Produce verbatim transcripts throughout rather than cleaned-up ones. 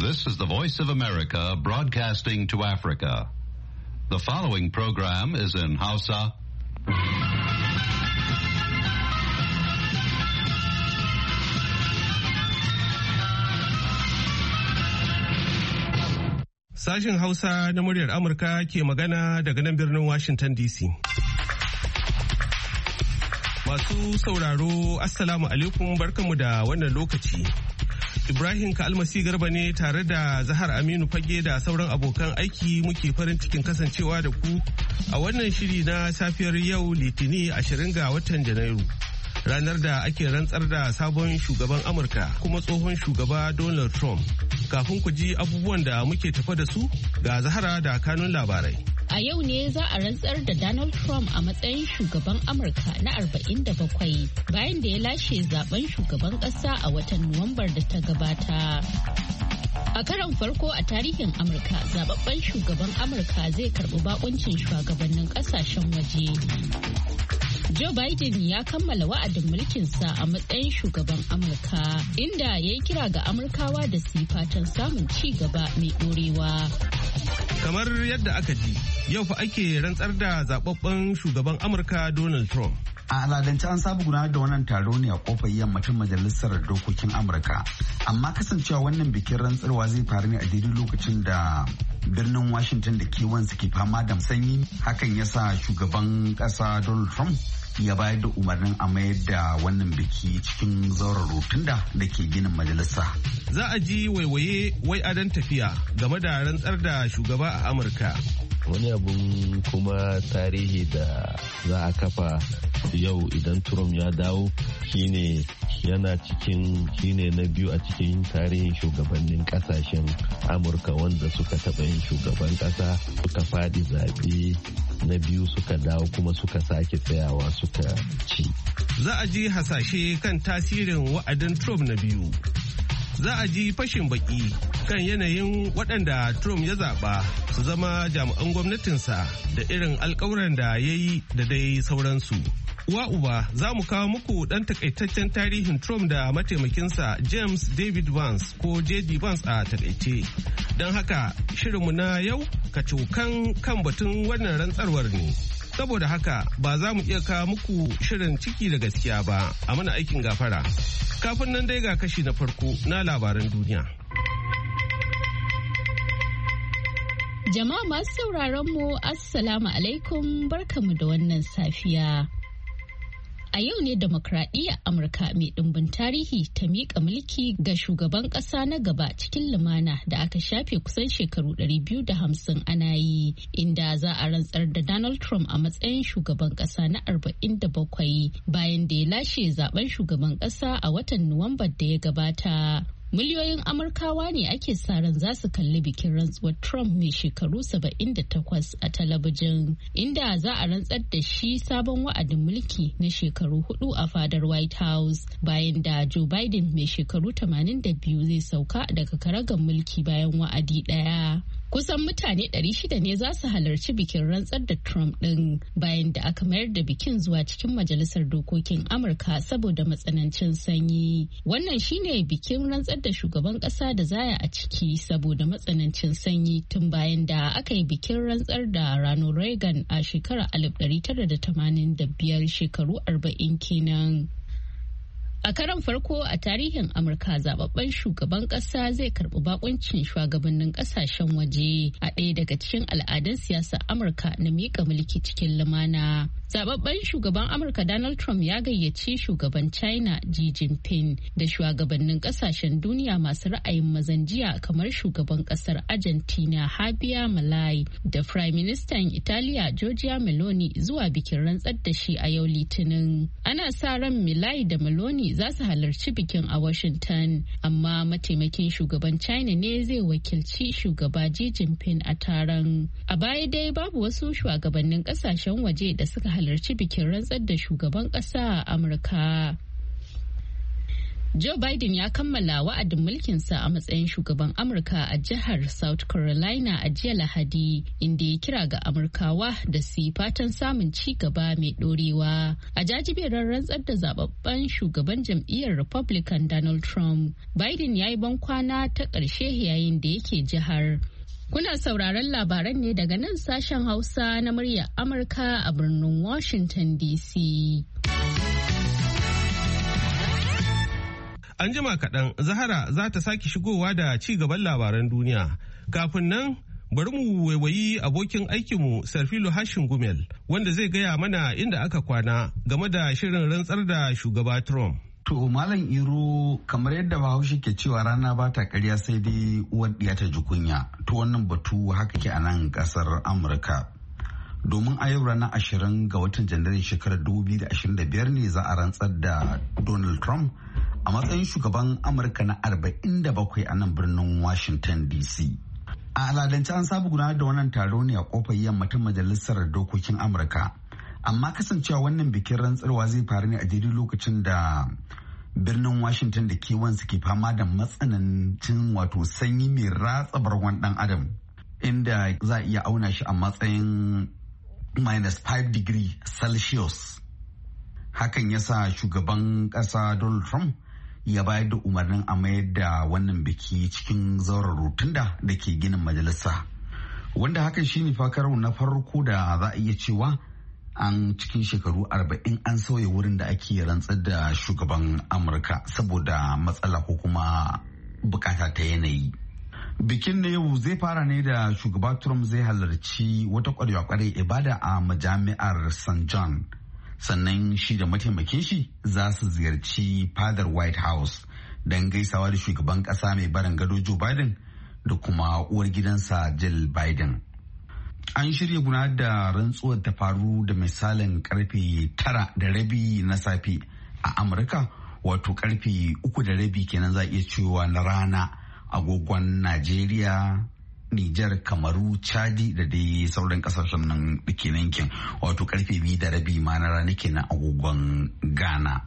This is the Voice of America broadcasting to Africa. The following program is in Hausa. Sashen Hausa na muryar Amurka ke magana daga nan birnin Washington D C. Masu sauraro, Assalamu alaikum, barkanmu da wannan lokaci. Ibrahim Ka'almasi Garba ne tare da Zahar Aminu Fage da sauran abokan aiki muke farin cikin kasancewa da ku a wannan shiri na safiyar yau Litini ashirin ga watan Janairu. Ranar da ake rantsar da sabon shugaban Amurka kuma tsohon shugaba Donald Trump. Kafin ku ji abubuwan da muke tafa da su ga Zahara da kanun labarai. A yau ne za a rantsar da Donald Trump a matsayin shugaban Amurka na arba'in da bakwai bayan da ya lashe zaben shugaban ƙasa a watan Nuwambar da ta gabata. A karon farko a tarihin Amurka, zababben shugaban Amurka zai karɓi bakuncin shugabannin ƙasashen waje. Joe Biden ya kammala wa'adin mulkinsa a matsayin shugaban Amurka, inda ya yi kira ga Amurkawa da su fatan samun ci gaba mai ɗorewa. Kamar yadda aka ji, yau fa ake rantsar da zababben shugaban Amurka Donald Trump. A aladance an saba gudanar da wannan taro ne a kofar yammacin majalisar dokokin Amurka. Amma kasancewa wannan bikin rantsarwa zai faru ne a daidai lokacin da birnin Washington da kewan suke fama da sanyi. Hakan ya sa shugaban ƙasa Donald Trump ya bayar da umarnin a mayar da wannan biki cikin zauren rotunda da ke ginin majalisa. Za a ji waiwaye wai adon tafiya game da rantsar da shugaba a Amurka. Wani abun kuma tarihi da za a kafa yau idan Trump ya dawo shine yana cikin shine na biyu a cikin tarihin shugabannin kasashen Amurka wanda suka taɓa yin shugaban ƙasa suka fadi zaɓe na biyu suka dawo kuma suka sake tsayawa suka ci. Za a ji hasashe kan tasirin wa'adin Trump na biyu. Za a ji fashin baki kan yanayin waɗanda Trump ya zaɓa su zama jami'an gwamnatinsa da irin alkawuran da ya yi da dai sauransu. Uwa uba za mu kawo muku ɗan takaitaccen tarihin Trump da mataimakinsa James David Vance ko J D Vance a takaice. Don haka shirinmu na yau kacokan kan batun wannan rantsarwar ne. Saboda haka ba za mu iya kawo muku shirin ciki da gaskiya ba, a mana aikin gafara. Kafin nan dai ga kashi na farko na labaran duniya. Jama'a masu sauraron mu Assalamu alaikum, barkamu da wannan safiya. A yau ne demokradiyyar Amurka mai ɗimbin tarihi ta miƙa mulki ga shugaban ƙasa na gaba cikin lumana da aka shafe kusan shekaru ɗari biyu da hamsin ana yi, inda za a rantsar da Donald Trump a matsayin shugaban ƙasa na arba'in da bakwai bayan da ya lashe zaben shugaban ƙasa a watan Nuwambar da ya gabata. Miliyoyin Amurkawa ne ake sa ran za su kalli bikin rantsuwar Trump mai shekaru saba'in da takwas a talabijin, inda za a rantsar da shi sabon wa'adin mulki na shekaru hudu a fadar White House bayan da Joe Biden mai shekaru tamanin da biyu zai sauka daga karagar mulki bayan wa'adi daya. Kusan mutane ɗari shida ne za su halarci bikin rantsar da Trump ɗin bayan da aka mayar da bikin zuwa cikin majalisar dokokin Amurka saboda matsanancin sanyi. Wannan shine bikin rantsar da shugaban ƙasa da zaya a ciki saboda matsanancin sanyi tun bayan da aka yi bikin rantsar da Ronald Reagan a shekarar alif ɗari tara da tamanin da biyar, shekaru arba'in kenan. A karon farko a tarihin Amurka, zababben shugaban kasa zai karbi bakuncin shugabannin kasashen waje a ɗaya daga cikin al'adun siyasar Amurka na miƙa mulki cikin lumana. Zababben shugaban Amurka Donald Trump ya gayyaci shugaban China Xi Jinping da shugabannin kasashen duniya masu ra'ayin mazan jiya kamar shugaban kasar Argentina Javier Milei da Prime Minister Italiya Giorgia Meloni zuwa bikin rantsar da shi a yau Litinin. Ana sa ran Milei da Meloni za su halarci bikin a Washington, amma mataimakin shugaban China ne zai wakilci shugaba Xi Jinping a taron. A baya dai babu wasu shugabannin kasashen waje da suka halarci bikin rantsar da shugaban ƙasa a Amurka. Joe Biden ya kammala wa'adin mulkinsa a matsayin shugaban Amurka a jihar South Carolina a jiya Lahadi, inda ya kira ga Amurkawa da su fatan samun ci gaba mai dorewa. A jajiberar rantsar da zababben shugaban jam'iyyar Republican Donald Trump, Biden ya yi bankwana ta ƙarshe yayin da yake jihar. Kuna sauraron labaran ne daga nan sashen Hausa na muryar Amurka a birnin Washington D C. An jima kaɗan Zahara za ta sake shigowa da ci gaban labaran duniya. Kafin nan bari mu waiwayi abokin aikinmu Sarfilo Hashin Gumel wanda zai gaya mana inda aka kwana game da shirin rantsar da shugaba Trump. To Malam Iro, kamar yadda Bahaushe ke cewa rana ba ta ƙarya sai dai uwar ɗiya ta ji kunya. To wannan batu haka ke a nan ƙasar Amurka. Domin a yau ranar ashirin ga watan Janairun shekarar dubu biyu da ashirin da biyar ne za a rantsar da Donald Trump a matsayin shugaban Amurka na arba'in da bakwai a nan birnin Washington D C. A aladance an saba gudanar da wannan taro ne a kofar yamma ta Majalisar Dokokin Amurka. Amma kasancewa wannan bikin rantsarwa zai faru ne a daidai lokacin da birnin Washington da kewansa ke fama da matsanancin wato sanyi mai ratsa bargon dan adam, inda za a iya auna shi a matsayin minus five degree Celsius. Hakan ya sa shugaban ƙasa Donald Trump ya bayar da umarnin a mayar da wannan biki cikin zauren rotunda da ke ginin majalisa, wanda hakan shine fakaro na farko da za a iya cewa an cikin shekaru arba'in an sauya wurin da ake rantsar da shugaban Amurka saboda matsala ko kuma bukata ta yanayi. Bikin na yau zai fara ne da shugaba Trump zai halarci wata kwarewa kwarai ibada a majami'ar Saint John. Sannan shi da mataimakin shi za su ziyarci fadar White House don gaisawa da shugaban kasa mai barin gado Joe Biden da kuma uwar gidansa Jill Biden. An shirya gudanar da rantsuwar ta faru da misalin karfe tara da rabi na safe a Amurka, wato karfe uku da rabi kenan za a iya cewa na rana agogon Najeriya, Nijar, Kamaru, Chadi da dai sauran kasashen nan da ke yankin, wato karfe biyu da rabi ma na rana kenan agogon Ghana.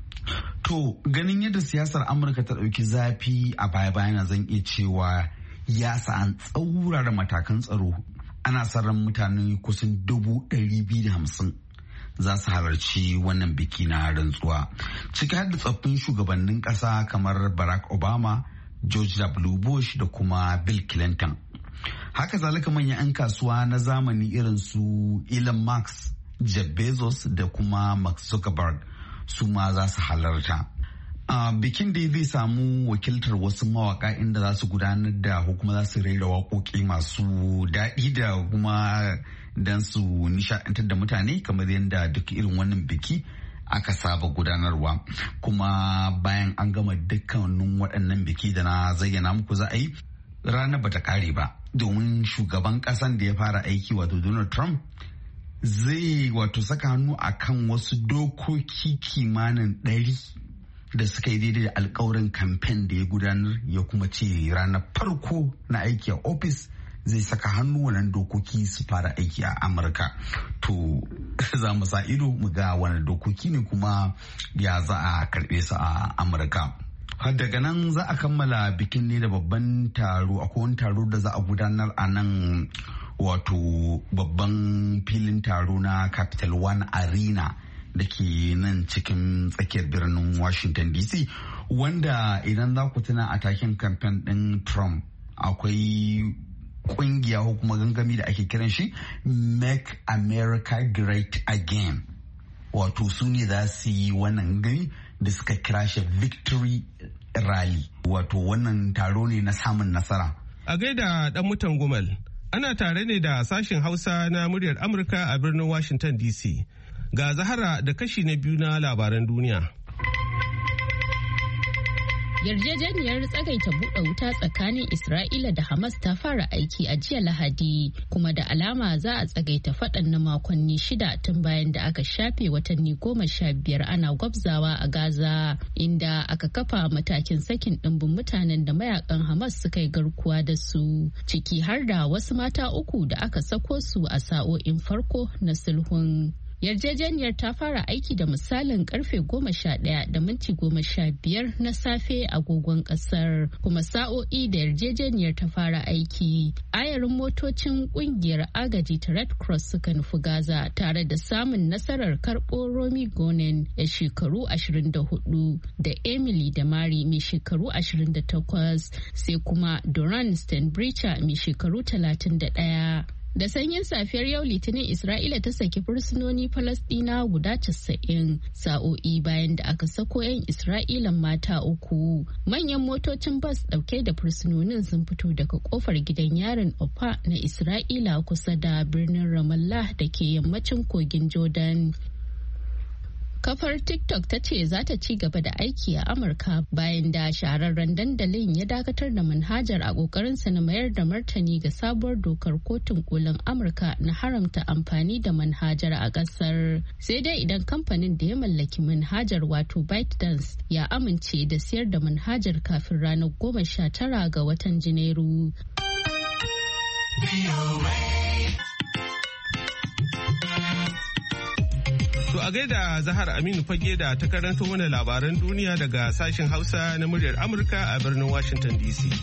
To ganin yadda siyasar Amurka ta ɗauki zafi a baya-bayan zan iya cewa ya sa an tsaurara matakan tsaro. Ana sa ran mutane kusan dubu ɗari biyu da hamsin za su halarci wannan biki na rantsuwa, ciki har da tsoffin shugabannin ƙasa kamar Barack Obama, George W. Bush da kuma Bill Clinton. Haka zalika manyan 'yan kasuwa na zamani irin su Elon Musk, Jeff Bezos da kuma Mark Zuckerberg su ma za su halarta. Uh, bikin da zai samu wakiltar wasu mawaka inda za su gudanar da ko kuma za su raira waƙoƙi masu daɗi da kuma don su nishaɗantar da mutane kamar yadda duk irin wannan biki aka saba gudanarwa. Kuma bayan an gama dukkanin waɗannan biki da na zayyana muku za a yi, ranar bata kare ba, domin shugaban ƙasan da ya fara aiki wato Donald Trump zai wato saka hannu akan wasu dokoki kimanin ɗari da suka yi daidai da alkawarin kamfen da ya gudanar, ya kuma ce ranar farko na aiki a ofis zai saka hannu wannan dokoki su fara aiki a Amurka. To za mu sa ido mu ga wani dokoki ne kuma ya za a karɓe su a Amurka. Har daga nan za a kammala bikin ne da babban taro, akwai wani taro da za a gudanar a nan wato babban filin taro na Capital One Arena da ke nan cikin tsakiyar birnin Washington D C, wanda idan za ku tuna a takin kamfen ɗin Trump akwai kungiya ko kuma gangami da ake kiran shi Make America Great Again. Wato su ne za su yi wannan gani da suka kira shi Victory Rally, wato wannan taro ne na samun nasara. A gaida dan mutan Gumal, ana tare ne da sashen Hausa na muryar Amurka a birnin Washington D C. Ga Zahara da kashi na biyu na labaran duniya. Yarjejeniyar tsagaita buɗe wuta tsakanin Isra'ila da Hamas ta fara aiki a jiya Lahadi, kuma da alama za a tsagaita faɗan na makonni shida tun bayan da aka shafe watanni goma sha biyar ana gwabzawa a Gaza, inda aka kafa matakin sakin ɗimbin mutanen da mayakan Hamas suka yi garkuwa da su, ciki har da wasu mata uku da aka sako su a sa'o'in farko na sulhun. Yarjejeniyar ta fara aiki da misalin karfe goma sha ɗaya da minti goma sha biyar na safe agogon kasar, kuma sa'o'i da yarjejeniyar ta fara aiki. Ayarin motocin kungiyar agaji ta Red Cross suka nufi Gaza tare da samun nasarar karɓo Romy Gonen ya shekaru ashirin da hudu da Emily Damari mai shekaru ashirin da takwas, sai kuma Doran Stenbricha mai shekaru talatin da ɗaya. Da sanyin safiyar yau Litinin Isra'ila ta saki fursunoni Falasɗina guda casa'in sa'o'i bayan da aka sako 'yan Isra'ilan mata uku. Manyan motocin bas ɗauke da fursunonin sun fito daga kofar gidan yarin Ofa na Isra'ila kusa da birnin Ramallah da ke yammacin kogin Jordan. Kafar TikTok ta ce za ta ci gaba da aiki a Amurka bayan da shahararren dandalin ya dakatar da manhajar a kokarinsa na mayar da martani ga sabuwar dokar kotun kolin Amurka na haramta amfani da manhajar a kasar. Sai dai idan kamfanin da ya mallaki manhajar wato ByteDance ya amince da siyar da manhajar kafin ranar goma sha tara ga watan Janairu. To a gaida Zahar Aminu Fage da ta karanto mana labaran duniya daga sashen Hausa na muryar Amurka a birnin Washington D C.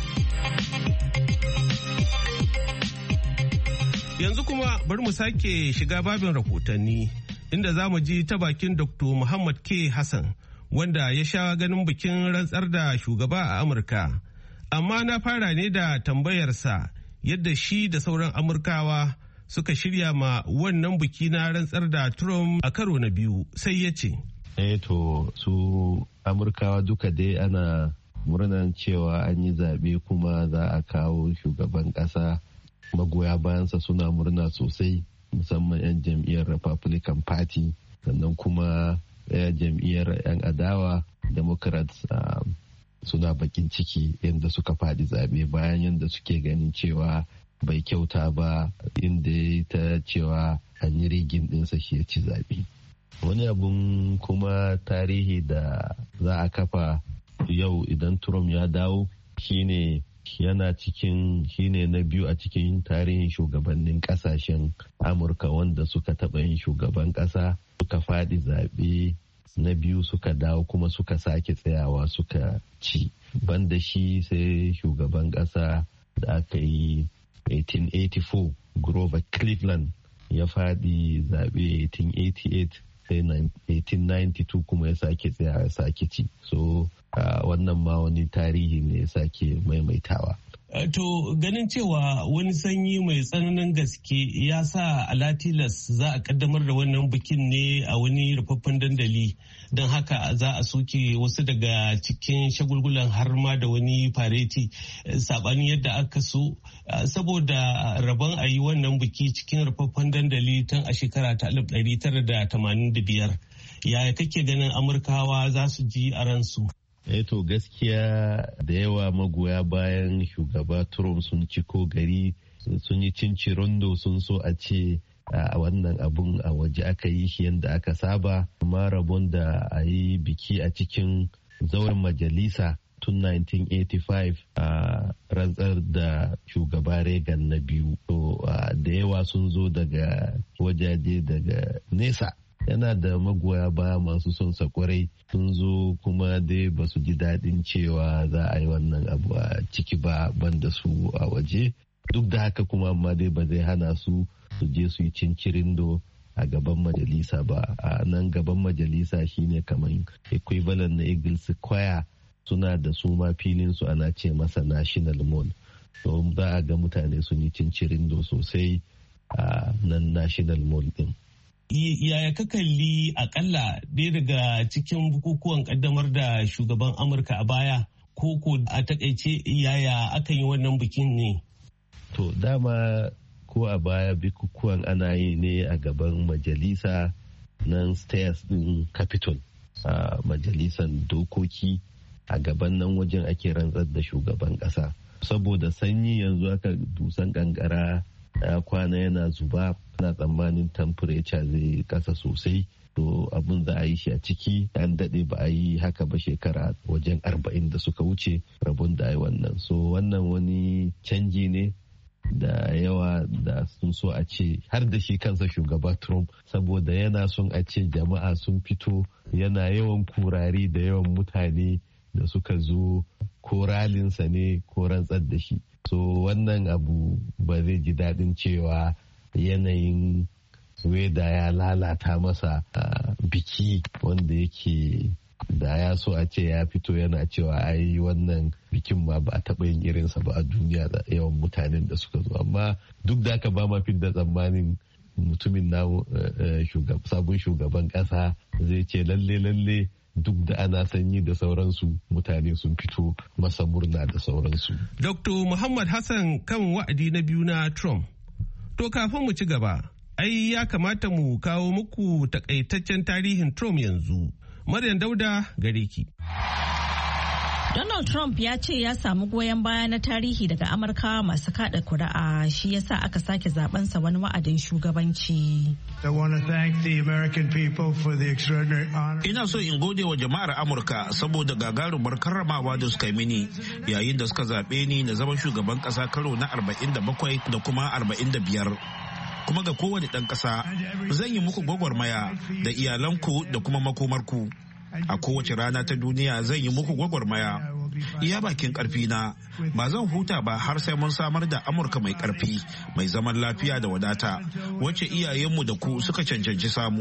Yanzu kuma bari mu sake shiga babin rahotanni inda za mu ji ta bakin Doctor Muhammad K. Hassan wanda ya sha ganin bikin rantsar da shugaba a Amurka. Amma na fara ne da tambayarsa yadda shi da sauran Amurkawa suka shirya ma wannan biki na rantsar da Trump a karo na biyu, sai ya ce. Eh to su Amurkawa duka dai ana murnan cewa an yi zaɓe kuma za a kawo shugaban ƙasa, magoya bayansa suna murna sosai musamman 'yan jam'iyyar Republican Party, sannan kuma 'yan jam'iyyar 'yan adawa Democrats uh, suna bakin ciki yadda suka faɗi zaɓe bayan yadda suke ganin cewa bai kyauta ba, inda ta cewa an yi rigin ɗinsa shi ya ci zaɓe. Wani abun kuma tarihi da za a kafa yau idan Trump ya dawo shine yana cikin shine na biyu a cikin tarihin shugabannin kasashen Amurka wanda suka taɓa yin shugaban ƙasa suka faɗi zaɓe na biyu suka dawo kuma suka sake tsayawa suka ci. Banda shi sai shugaban ƙasa da aka yi eighteen eighty-four Grover Cleveland ya faɗi zaɓe eighteen eighty-eight sai eighteen ninety-two kuma ya sake tsaya ya sake ci. So uh, wannan ma wani tarihi ne ya sake maimaitawa. To ganin cewa wani sanyi mai tsananin gaske ya sa alatilas za a kaddamar da wannan bikin ne a wani rufaffen dandali, don haka za a soke wasu daga cikin shagulgulan har ma da wani fareti saɓani yadda aka so, saboda rabon a yi wannan biki cikin rufaffen dandali tun a shekara ta alif ɗari tara da tamanin da biyar. Yaya kake ganin Amurkawa za su ji a ransu? Eh to gaskiya da yawa magoya bayan shugaba Trump sun ciko gari, sun yi cincirundo, sun so a ce a wannan abun a waje aka yi shi yadda aka saba, amma rabon da a yi biki a cikin zauren majalisa tun nineteen eighty-five a rantsar da shugaba Reagan na biyu. To da yawa sun zo daga wajaje daga nesa. Yana da magoya baya masu son sa kwarai, sun zo kuma dai ba su ji daɗin cewa za a yi wannan abu a ciki ba banda su a waje. Duk da haka kuma amma dai ba zai hana su su je su yi cincirindo a gaban majalisa ba. A nan gaban majalisa shine kamar equivalent na Eagle Square, suna da su ma filin su ana ce masa National Mall. So za a ga mutane sun yi cincirindo sosai a nan National Mall din. Yaya ka kalli akalla ɗaya daga cikin bukukuwan kaddamar da shugaban Amurka a baya, ko ko a takaice yaya aka yi wannan bikin ne? To dama ko a baya bukukuwan ana yi ne a gaban majalisa nan stairs din Capitol, a majalisan dokoki, a gaban nan wajen ake rantsar da shugaban ƙasa. Saboda sanyi yanzu aka dusan kankara ya kwana yana zuba, ana tsammanin temperature zai kasa sosai, to abin za a yi shi a ciki. An daɗe ba a yi haka ba, shekara wajen arba'in da suka wuce rabon da a yi wannan. So wannan wani canji ne da yawa da sun so a ce har da shi kansa shugaba Trump, saboda yana son a ce jama'a sun fito, yana yawan kurari da yawan mutane da suka zo ko ralinsa ne ko rantsar da shi. So wannan abu ba zai ji daɗin cewa yanayin weda ya lalata masa biki wanda yake da ya so a ce ya fito yana cewa ai wannan bikin ma ba a taɓa yin irinsa ba a duniya da yawan mutanen da suka zo. Amma duk da aka ba ma fidda tsammanin mutumin na sabon shugaban ƙasa zai ce lalle lalle duk da ana sanyi da sauransu mutane sun fito masa murna da sauransu. Doktor Muhammad Hassan kan wa'adi na biyu na Trump. To kafin mu ci gaba, ai ya kamata mu kawo muku takaitaccen tarihin Trump yanzu. Maryam Dauda gare ki. Donald Trump ya ce ya samu goyon baya na tarihi daga Amurka masu kada kuri'a, shi yasa aka sake zabensa wani wa'adin shugabanci. Ina so in gode wa jama'ar Amurka saboda gagarumar karramawa da suka yi mini yayin da suka zaɓe ni na zama shugaban ƙasa karo na arba'in da bakwai da kuma arba'in da biyar. Kuma ga kowane ɗan ƙasa zan yi muku gwagwarmaya da iyalanku da kuma makomarku. A kowace rana ta duniya zan yi muku gwagwarmaya. Iya bakin ƙarfi na ba zan huta ba har sai mun samar da Amurka mai ƙarfi, mai zaman lafiya da wadata, wacce iyayenmu da ku suka cancanci samu.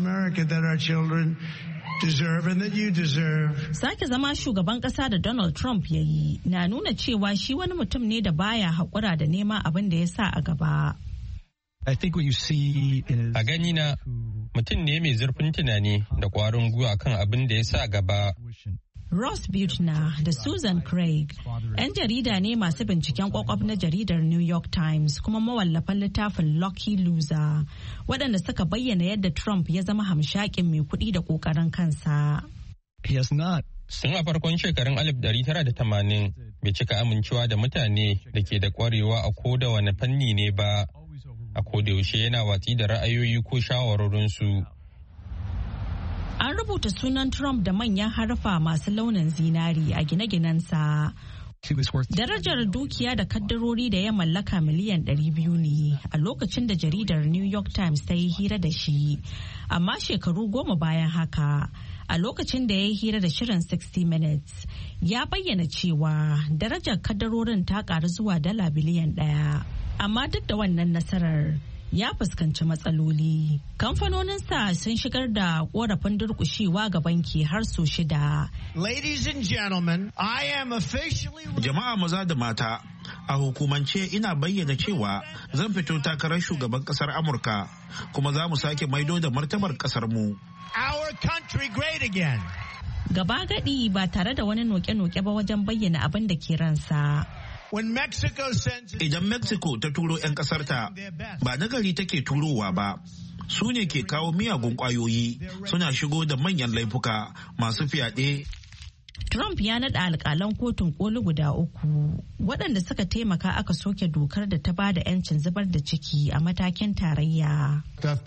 Sake zama shugaban ƙasa da Donald Trump ya yi na nuna cewa shi wani mutum ne da baya haƙura da neman abin da ya sa a gaba. A gani na mutum ne mai zurfin tunani da ƙwarin gwiwa kan abin da ya sa gaba. Ross Butner da Susan Craig, 'yan jarida ne masu binciken kwakwaf na jaridar New York Times kuma mawallafan littafin Lucky Loser, waɗanda suka bayyana yadda Trump ya zama hamshakin mai kuɗi da ƙoƙarin kansa. Sun a farkon shekarun alif ɗari tara da tamanin bai cika amincewa da mutane da ke da ƙwarewa a koda wani fanni ne ba. A kodayaushe yana watsi da ra'ayoyi ko shawarorinsu. An rubuta sunan Trump da manyan harfa masu launin zinari a gine-ginensa. Darajar dukiya da kaddarori da ya mallaka miliyan ɗari biyu ne a lokacin da jaridar New York Times ta yi hira da shi. Amma shekaru goma bayan haka, a lokacin da ya yi hira da shirin sixty minutes, ya bayyana cewa darajar kaddarorin ta ƙaru zuwa dala biliyan ɗaya. Amma duk da wannan nasarar ya fuskanci matsaloli. Kamfanoninsa sun shigar da korafin durƙushewa ga banki har sau shida. Ladies and gentlemen, I am officially... Jama'a maza da mata, a hukumance ina bayyana cewa zan fito takarar shugaban ƙasar Amurka, kuma za mu sake maido da martabar ƙasar mu. Our country great again. Gaba gadi ba tare da wani noke-noke ba wajen bayyana abin da ke ransa. Idan Mexico ta turo 'yan ƙasarta, ba nagari take turowa ba. Su ne ke kawo miyagun ƙwayoyi, suna shigo da manyan laifuka masu fyaɗe. Trump ya naɗa alƙalan kotun ƙoli guda uku, waɗanda suka taimaka aka soke dokar da ta ba da 'yancin zubar da ciki a matakin tarayya.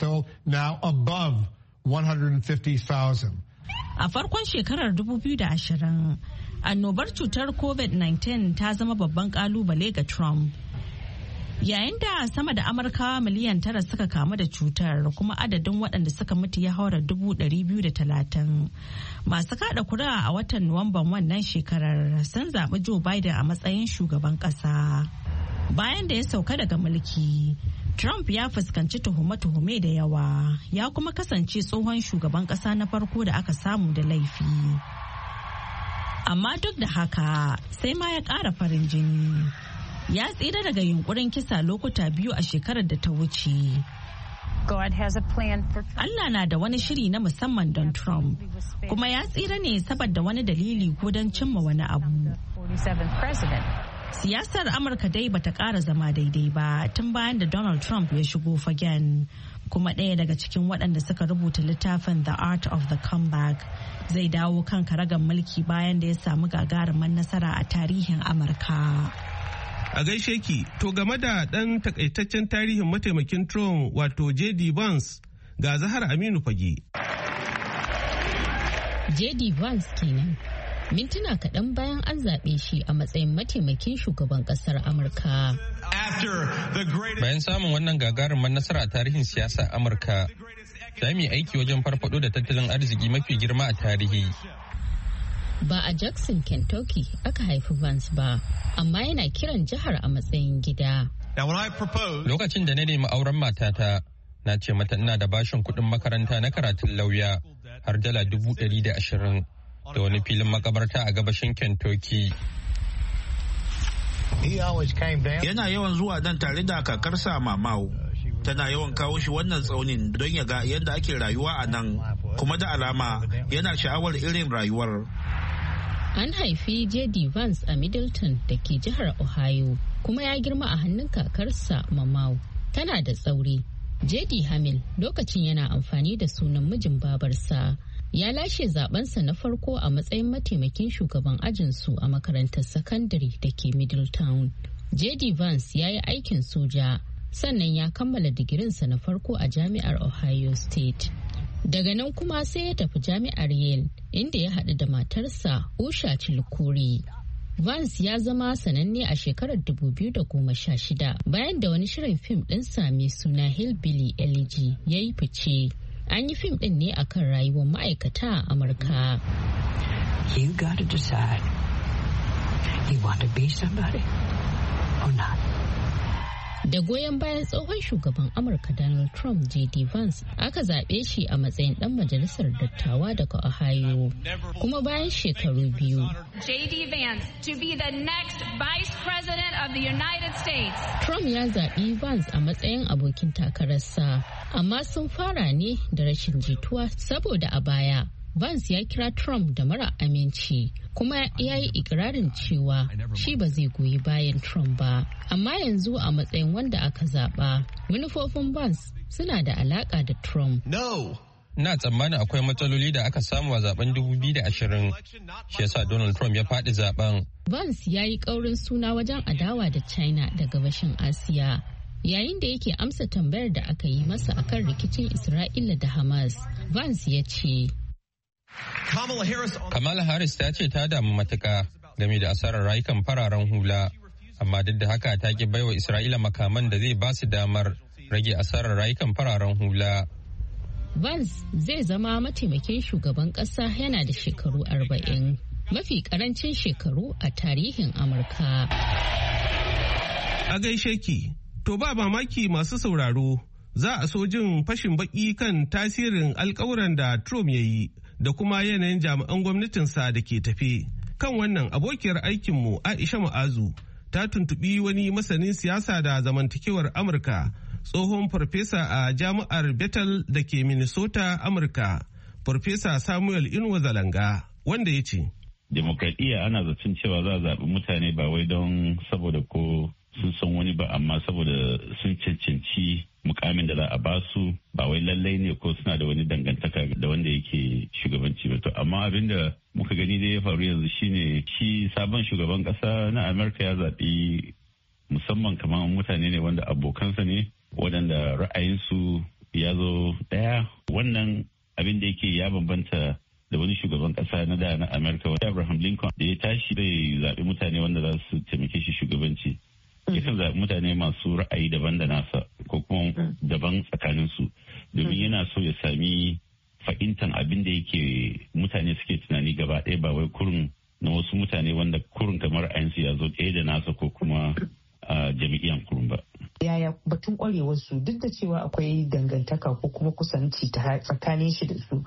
A farkon shekarar dubu biyu da ashirin, annobar cutar covid nineteen ta zama babban kalubale ga Trump. Yayin da sama da Amurkawa miliyan tara suka kamu da cutar kuma adadin waɗanda suka mutu ya haura dubu ɗari biyu da talatin. Masu kaɗa kuri'a a watan Nuwamban wannan shekarar sun zaɓi Joe Biden a matsayin shugaban ƙasa. Bayan da ya sauka daga mulki, Trump ya fuskanci tuhume-tuhume da yawa, ya kuma kasance tsohon shugaban ƙasa na farko da aka samu da laifi. Amma duk da haka sai ma ya ƙara farin jini. Ya tsira daga yunkurin kisa lokuta biyu a shekarar da ta wuce. Allah na da wani shiri na musamman don Trump, kuma ya tsira ne saboda wani dalili ko don cimma wani abu. Siyasar Amurka dai bata ƙara zama daidai ba tun bayan da Donald Trump ya shigo fagen, kuma ɗaya daga cikin waɗanda suka rubuta littafin The Art of the Comeback zai dawo kan karagar mulki bayan da ya samu gagarumin nasara a tarihin Amurka. A gaishe ki, to game da ɗan takaitaccen tarihin mataimakin Trump wato J D Vance ga Zahar Aminu Fage. J D Vance kenan. mintuna kaɗan bayan an zaɓe shi a matsayin mataimakin shugaban ƙasar Amurka. Bayan samun wannan gagarumar nasara a tarihin siyasa Amurka, za mu yi aiki wajen farfado da tattalin arziki mafi girma a tarihi. Ba a Jackson, Kentucky aka haifi Vance ba, amma yana kiran jihar a matsayin gida. Lokacin da na nemi auren matata, na ce mata ina da bashin kuɗin makaranta na karatun lauya har dala dubu ɗari da ashirin da wani filin makabarta a gabashin Kentucky. Yana yawan zuwa dan tare da kakarsa Mamau. Tana yawan kawo shi wannan tsaunin don ya ga yadda ake rayuwa a nan, kuma da alama yana sha'awar irin rayuwar. An haifi J D Vance a Middleton da ke jihar Ohio, kuma ya girma a hannun kakarsa Mamau. Tana da tsauri. J D Hamil lokacin yana amfani da sunan mijin babarsa. Ya lashe zabensa na farko a matsayin mataimakin shugaban ajinsu a makarantar sakandare da ke Middletown. J D Vance ya yi aikin soja, sannan ya kammala digirinsa na farko a jami'ar Ohio State. Daga nan kuma sai ya tafi jami'ar Yale, inda ya haɗu da matarsa Usha Chilukuri. Vance ya zama sananne a shekarar dubu biyu da goma sha shida bayan da wani shirin fim ɗinsa mai suna Hillbilly Elegy ya yi fice. An yi fim ɗin ne akan rayuwar ma'aikata a Amurka. You gotta decide. You want to be somebody or not? Da goyon bayan tsohon shugaban Amurka Donald Trump, J D Vance aka zaɓe shi a matsayin ɗan majalisar dattawa daga Ohio. Kuma bayan shekaru biyu, J D Vance to be the next Vice President of the United States. Trump ya zaɓi Vance a matsayin abokin takararsa, amma sun fara ne da rashin jituwa saboda a baya Vance ya kira Trump da mara aminci, kuma ya yi ikirarin cewa shi ba zai goyi bayan Trump ba. Amma yanzu a matsayin wanda aka zaba, manufofin Vance suna da alaka da Trump. No. Ina tsammanin akwai matsaloli da aka samu a zaben dubu biyu da ashirin. Shi yasa Donald Trump ya faɗi zaben. Vance ya yi ƙaurin suna wajen adawa da China da gabashin Asiya. Yayin da yake amsa tambayar da aka yi masa akan rikicin Isra'ila da Hamas, Vance ya ce, Kamala Harris ta ce ta damu matuka game da asarar rayukan fararen hula, amma duk da haka ta ki baiwa Isra'ila makaman da zai ba su damar rage asarar rayukan fararen hula. Vance zai zama mataimakin shugaban ƙasa yana da shekaru arba'in, mafi ƙarancin shekaru a tarihin Amurka. A gaishe ki, to ba mamaki masu sauraro za a so jin fashin baki kan tasirin alkawuran da Trump ya yi da kuma yanayin jami'an gwamnatinsa da ke tafe. Kan wannan abokiyar aikinmu Aisha Ma'azu ta tuntubi wani masanin siyasa da zamantakewar Amurka, tsohon farfesa a jami'ar Bethel da ke Minnesota, Amurka, Farfesa Samuel Inuwa Zalanga, wanda ya ce, Demokradiyya ana zaton cewa za a zaɓi mutane ba wai don saboda ko sun san wani ba, amma saboda sun cancanci mukamin da za a ba su, ba wai lallai ne ko suna da wani dangantaka da wanda yake shugabanci ba. To amma abin da muka gani da ya faru yanzu shine shi sabon shugaban kasa na Amurka ya zaɓi musamman kamar mutane ne wanda abokansa ne, waɗanda ra'ayinsu ya zo ɗaya. Wannan abin da yake ya bambanta da wani shugaban kasa na da na Amurka, wanda Abraham Lincoln da ya tashi zai zaɓi mutane wanda za su taimake shi shugabanci. Yakan zaɓi mutane masu ra'ayi daban da nasa ko kuma daban tsakaninsu, domin yana so ya sami fahimtar abin da yake mutane suke tunani gaba ɗaya, ba wai kurun na wasu mutane wanda kurun kamar ra'ayinsu ya zo ɗaya da nasa ko kuma jami'iyan kurun ba. Yaya batun ƙwarewarsu duk da cewa akwai dangantaka ko kuma kusanci tsakanin shi da su,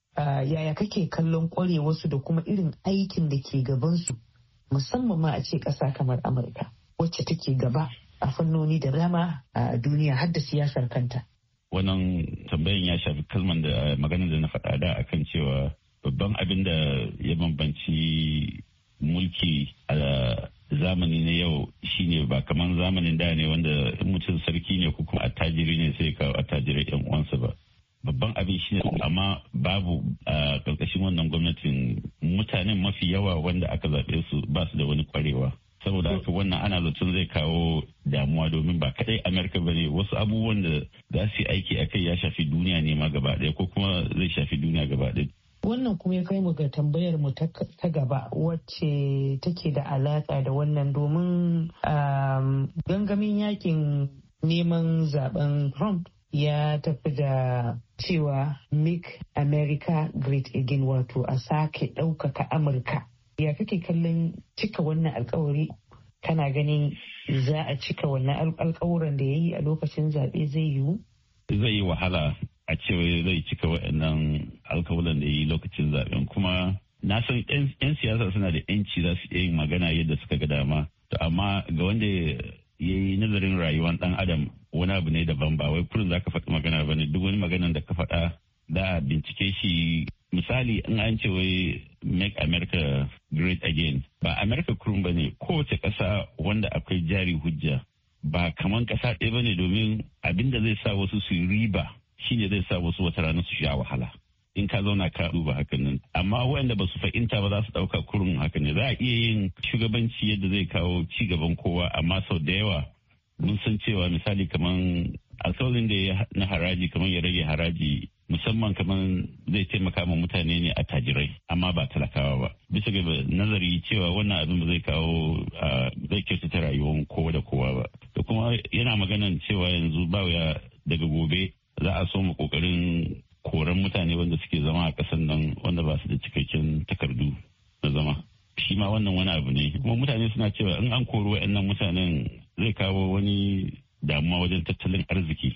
yaya kake kallon ƙwarewarsu da kuma irin aikin da ke gabansu, musamman ma a ce ƙasa kamar Amurka wacce take gaba a fannoni da dama a duniya har da siyasar kanta. Wannan tambayan ya shafi kalman da maganar da na faɗa da akan cewa babban abin da ya bambanci mulki a zamani na yau shine ba kamar zamanin da ne wanda in mutum sarki ne ko kuma attajiri ne sai kawo attajirai yan uwansa ba. Babban abin shine amma babu a ƙarƙashin wannan gwamnatin mutanen mafi yawa wanda aka zaɓe su ba su da wani ƙwarewa. Saboda haka wannan ana zaton zai kawo damuwa, domin ba kadai Amerika ba ne, wasu abubuwan da za su yi aiki a kai ya shafi duniya ne ma gaba ɗaya ko kuma zai shafi duniya gaba ɗaya. Wannan kuma ya kai mu ga tambayar mu ta gaba wacce take da alaka da wannan domin gangamin yakin neman zaben Trump ya tafi da cewa make America great again, wato a sake ɗaukaka Amurka. Ya kake kallon cika wannan alkawari? Kana ganin za a cika wannan alkawuran da ya yi a lokacin zaɓe zai yiwu? Zai yi wahala a cewa zai cika waɗannan alkawuran da ya yi lokacin zaɓen, kuma na san 'yan siyasa suna da 'yanci za su iya yin magana yadda suka ga dama. Amma ga wanda ya yi nazarin rayuwar ɗan adam wani abu ne daban, ba wai kullum za ka faɗi magana ba ne. Duk wani maganan da ka faɗa da bincike shi. Misali in an ce wai make America great again, ba America kurum ba ne, kowace ƙasa wanda akwai jari hujja ba kaman ƙasa ɗaya ba ne, domin abin da zai sa wasu su riba shine zai sa wasu wata rana su sha wahala in ka zauna ka duba hakan nan. Amma waɗanda ba su fahimta ba za su ɗauka kurum hakan ne. Za a iya yin shugabanci yadda zai kawo ci gaban kowa, amma sau da yawa mun san cewa misali kaman alkawarin da ya na haraji, kaman ya rage haraji, musamman kamar zai taimaka ma mutane ne a tajirai amma ba talakawa ba, bisa ga nazari cewa wannan abin ba zai kawo zai kyautata rayuwar kowa da kowa ba. Da kuma yana maganan cewa yanzu ba ya daga gobe za a so mu kokarin koran mutane wanda suke zama a kasan nan wanda ba su da cikakken takardu na zama. Shi ma wannan wani abu ne, kuma mutane suna cewa in an kori waɗannan mutanen zai kawo wani damuwa wajen tattalin arziki.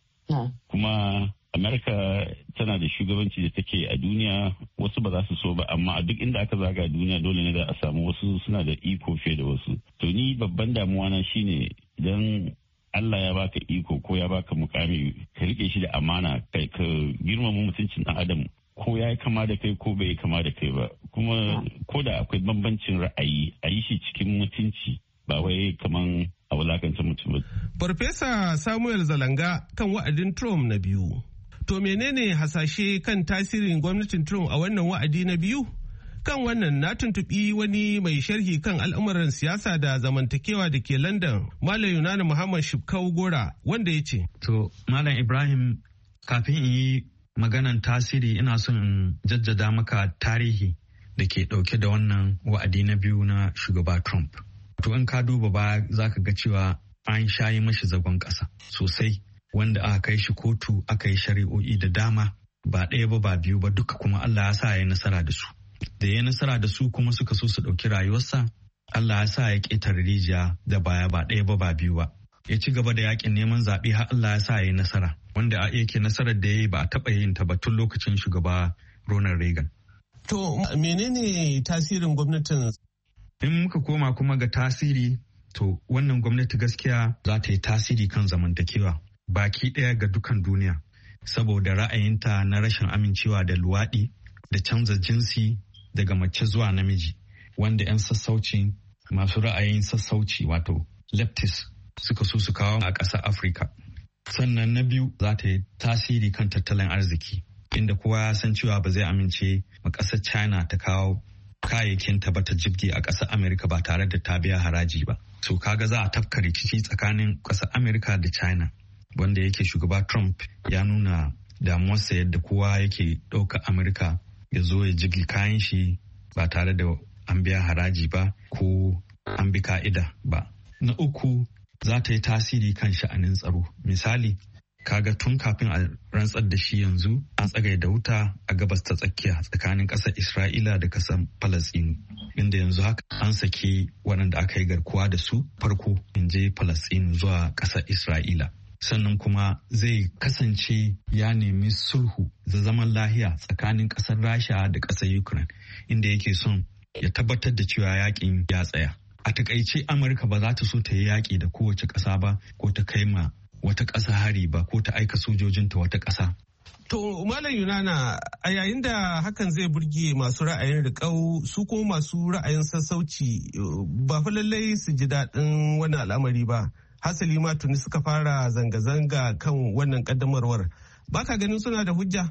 Kuma Amerika tana da shugabanci da take a duniya, wasu ba za su so ba, amma a duk inda aka zaga a duniya dole ne da a samu wasu suna da iko fiye da wasu. To ni babban damuwa na shine idan Allah ya baka iko ko ya baka mukami ka rike shi da amana, kai ka girmama mutuncin ɗan adam, ko ya yi kama da kai ko bai yi kama da kai ba. Kuma ko da akwai bambancin ra'ayi a yi shi cikin mutunci, ba wai kaman a wulakanta mutum ba. Farfesa Samuel Zalanga kan wa'adin Trump na biyu. To menene hasashe kan tasirin gwamnatin Trump a wannan wa'adi na biyu? Kan wannan na tuntuɓi wani mai sharhi kan al'amuran siyasa da zamantakewa da ke London, Malam Yunana Muhammad Shibkau Gora, wanda ya ce. To, Malam Ibrahim, kafin in yi maganan tasiri ina son in jaddada maka tarihi da ke ɗauke da wannan wa'adi na biyu na shugaba Trump. To, in ka duba ba za ka ga cewa an shayi mashi zagon ƙasa sosai, wanda aka kai shi kotu aka yi shari'o'i da dama, ba ɗaya ba ba biyu ba, duka kuma Allah ya sa ya yi nasara da su. Da ya nasara da su kuma suka so su ɗauki rayuwarsa, Allah ya sa ya ƙetare rijiya da baya ba ɗaya ba ba biyu ba. Ya ci gaba da yakin neman zaɓe har Allah ya sa ya yi nasara, wanda a yake nasarar da ya yi ba a taɓa yin ta ba tun lokacin shugaba Ronald Reagan. To menene tasirin gwamnatin? In muka koma kuma ga tasiri, to wannan gwamnati gaskiya za ta yi tasiri kan zamantakewa baki ɗaya ga dukan duniya, saboda ra'ayinta na rashin amincewa da luwaɗi da canza jinsi daga mace zuwa namiji, wanda 'yan sassauci masu ra'ayin sassauci wato leftist suka so su kawo a ƙasar Afirka. Sannan na biyu za ta yi tasiri kan tattalin arziki, inda kowa ya san cewa ba zai amince ma ƙasar China ta kawo kayayyakin ta bata jibge a ƙasar Amerika ba tare da ta biya haraji ba. So kaga za a tafka rikici tsakanin ƙasar Amerika da China, wanda yake shugaba Trump ya nuna damuwarsa yadda kowa yake ɗauka Amerika ya zo ya jigi kayan shi ba tare da an biya haraji ba ko an bi ka'ida ba. Na uku, za ta yi tasiri kan sha'anin tsaro. Misali, kaga tun kafin a rantsar da shi yanzu an tsagaye da wuta a gabas ta tsakiya tsakanin ƙasar Isra'ila da ƙasar Falasɗinu, inda yanzu haka an sake waɗanda aka yi garkuwa da su farko in je Falasɗinu zuwa ƙasar Isra'ila. Sannan kuma zai kasance ya nemi sulhu da zaman lahiya tsakanin ƙasar Rasha da ƙasar Ukraine, inda yake son ya tabbatar da cewa yakin ya tsaya. A takaice Amurka ba za ta so ta yi yaƙi da kowace ƙasa ba, ko ta kai ma wata ƙasa hari ba, ko ta aika sojojinta wata ƙasa. To Malam Yunana, a yayin da hakan zai burge masu ra'ayin riƙau, su ko masu ra'ayin sassauci ba fa lallai su ji daɗin wannan al'amari ba. Hasali ma tuni suka fara zanga-zanga kan wannan ƙaddamarwar. Ba ka ganin suna da hujja?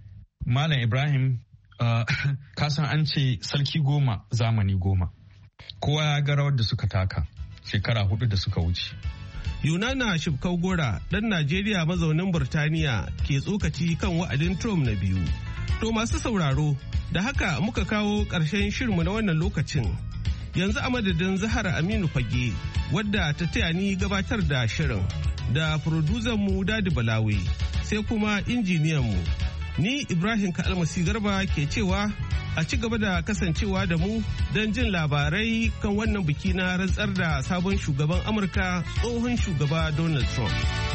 Malam Ibrahim, uh, kasan an ce sarki goma zamani goma. Kowa ya ga rawar da suka taka shekara hudu da suka wuce. Yunana Shibkau Gora, ɗan Najeriya mazaunin Burtaniya, ke tsokaci kan wa'adin Trump na biyu. To masu sauraro, da haka muka kawo ƙarshen shirinmu na wannan lokacin. Yanzu a madadin Zahara Aminu Fage, wadda ta taya ni gabatar da shirin, da mu Dadi Balawi, sai kuma injiniyanmu. Ni Ibrahim Ka'almasi Garba ke cewa a ci gaba da kasancewa da mu don jin labarai kan wannan biki na rantsar da sabon shugaban Amurka, tsohon shugaba Donald Trump.